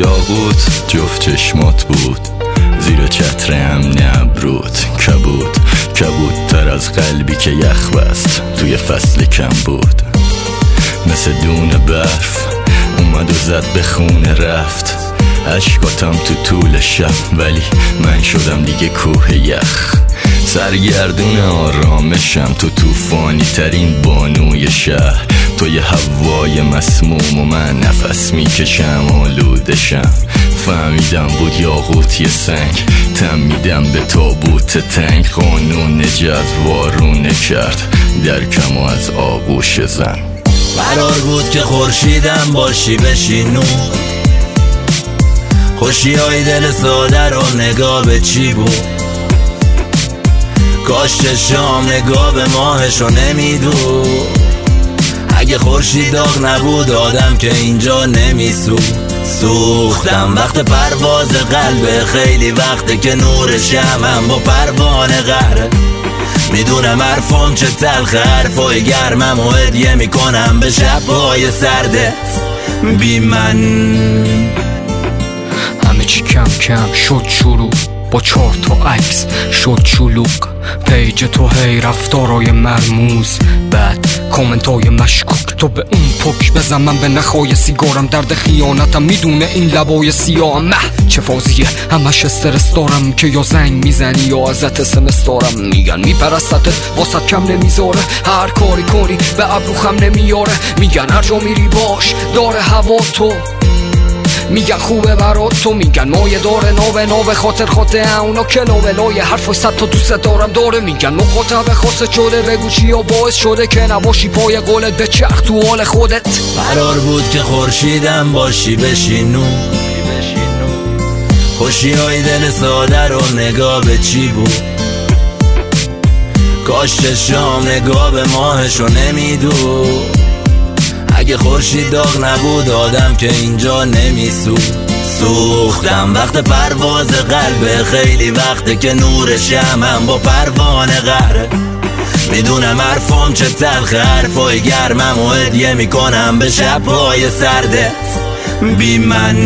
یاقوت جفت چشمات بود، زیر چتر امن ابرود کبود، کبودتر از قلبی که یخ بست توی فصل کم بود. مثل دون برف اومد و زد به خونه رفت، اشکاتم تو طول شب ولی من شدم دیگه کوه یخ. سرگردون آرامشم تو طوفانی ترین بانوی شهر، توی هوای مسموم و من نفس میکشم آلودشم. فهمیدم بود یاقوتی سنگ، تمیدم به تابوت تنگ، قانون جذوارونه کرد درکم و از آغوش زن. قرار بود که خورشیدم باشی بشی نور، خوشی های دل ساده رو نگاه به چی بود، کاش چشام نگاه به ماهشو نمیدود. اگه خورشید داغ نبود آدم که اینجا نمیسود. سوختم وقت پرواز قلب، خیلی وقته که نور شمعم با پروانه قهره. میدونم حرفم چه تلخه، حرفای گرمم و هدیه میکنم به شبهای سرده بی من. همه چی کم کم شد شروع، با 4 تا عکس شد شلوغ، پیج تو هی رفتارای مرموز، بعد کامنتای مشکوک. تو به اون پک بزن من به نخای سیگارم، درد خیانتم میدونه این لبای سیاهم. چه فازیه همش استرس دارم که یا زنگ میزنی یا ازت اسمس دارم. میگن میپرستت واسط کم نمیذاره، هر کاری کنی به ابرو خم نمیاره. میگن هر جا میری باش داره هوا تو، میگن خوبه برات تو، میگن مایه داره ناوه خاطر خاطر اونا که لاولای حرفای 100 تا دوست دارم داره. میگن مخاطب خاصت شده، بگو چیا باعث شده که نباشی پای قولت، به چرخ تو حال خودت. قرار بود که خورشیدم باشی بشی نور، خوشی های دل ساده رو نگاه به چی بود، کاش چشام نگاه به ماهشو نمیدود. اگه خورشید داغ نبود آدم که اینجا نمیسود. سوختم وقت پرواز قلب، خیلی وقته که نور شمعم با پروانه قهره. میدونم حرفم چه تلخه، حرفای گرمم و هدیه میکنم به شبهای سرده بی من.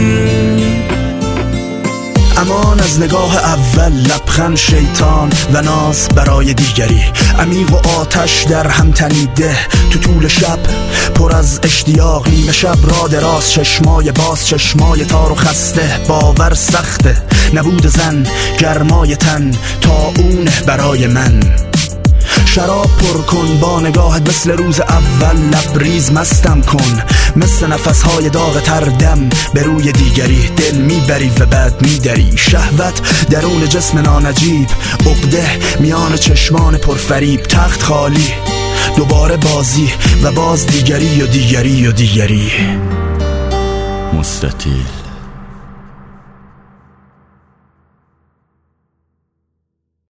امان از نگاه اول، لبخند شیطان و ناز برای دیگری، عمیق و آتش در هم تنیده تو طول شب پر از اشتیاق. نیمه شب را دراز، چشمای باز، چشمای تار و خسته. باور سخته نبود زن، گرمای تن تا اونه برای من. شراب پر کن با نگاهت مثل روز اول، لبریز مستم کن مثل نفسهای داغ تردم به روی دیگری. دل میبری و بعد میدری، شهوت درون جسم نانجیب، عقده میان چشمان پرفریب. تخت خالی دوباره بازی و باز دیگری و دیگری و دیگری. مستطیل